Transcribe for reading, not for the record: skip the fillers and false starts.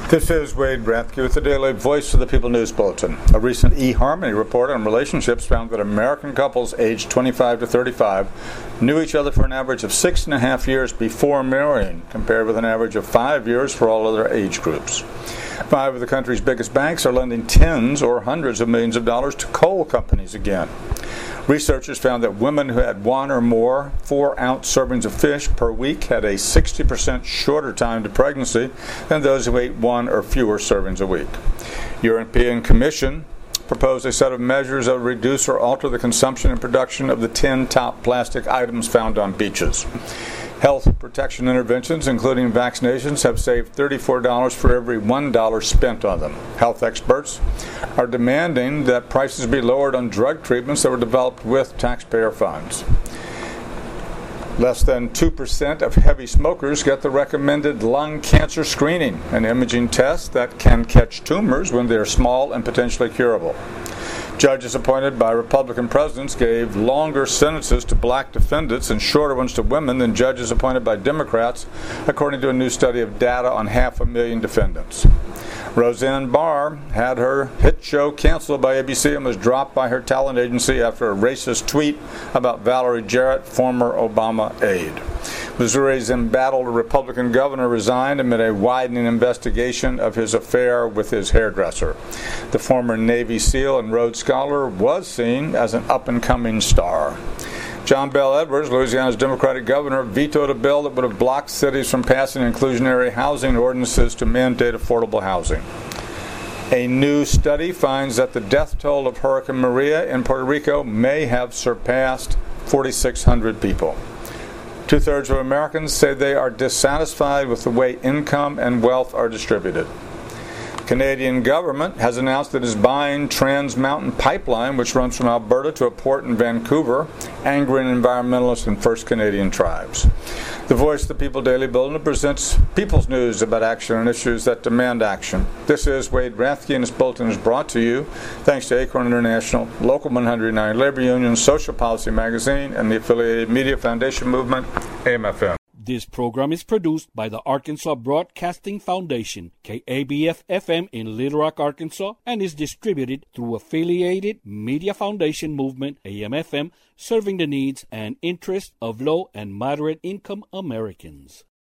This is Wade Rathke with the Daily Voice of the People News Bulletin. A recent eHarmony report on relationships found that American couples aged 25 to 35 knew each other for an average of 6.5 years before marrying, compared with an average of 5 years for all other age groups. 5 of the country's biggest banks are lending tens or hundreds of millions of dollars to coal companies again. Researchers found that women who had 1 or more 4-ounce servings of fish per week had a 60% shorter time to pregnancy than those who ate 1 or fewer servings a week. European Commission proposed a set of measures that would reduce or alter the consumption and production of the 10 top plastic items found on beaches. Health protection interventions, including vaccinations, have saved $34 for every $1 spent on them. Health experts are demanding that prices be lowered on drug treatments that were developed with taxpayer funds. Less than 2% of heavy smokers get the recommended lung cancer screening, an imaging test that can catch tumors when they are small and potentially curable. Judges appointed by Republican presidents gave longer sentences to black defendants and shorter ones to women than judges appointed by Democrats, according to a new study of data on 500,000 defendants. Roseanne Barr had her hit show canceled by ABC and was dropped by her talent agency after a racist tweet about Valerie Jarrett, former Obama aide. Missouri's embattled Republican governor resigned amid a widening investigation of his affair with his hairdresser. The former Navy SEAL and Rhodes Scholar was seen as an up-and-coming star. John Bel Edwards, Louisiana's Democratic governor, vetoed a bill that would have blocked cities from passing inclusionary housing ordinances to mandate affordable housing. A new study finds that the death toll of Hurricane Maria in Puerto Rico may have surpassed 4,600 people. 2/3 of Americans say they are dissatisfied with the way income and wealth are distributed. The Canadian government has announced that it is buying Trans Mountain Pipeline, which runs from Alberta to a port in Vancouver, angering environmentalists and First Canadian tribes. The Voice of the People Daily Bulletin presents people's news about action on issues that demand action. This is Wade Rathke, and this bulletin is brought to you thanks to Acorn International, Local 109 Labor Union, Social Policy Magazine, and the affiliated Media Foundation Movement, AM/FM. This program is produced by the Arkansas Broadcasting Foundation, KABF-FM in Little Rock, Arkansas, and is distributed through affiliated Media Foundation Movement, AM/FM, serving the needs and interests of low and moderate income Americans.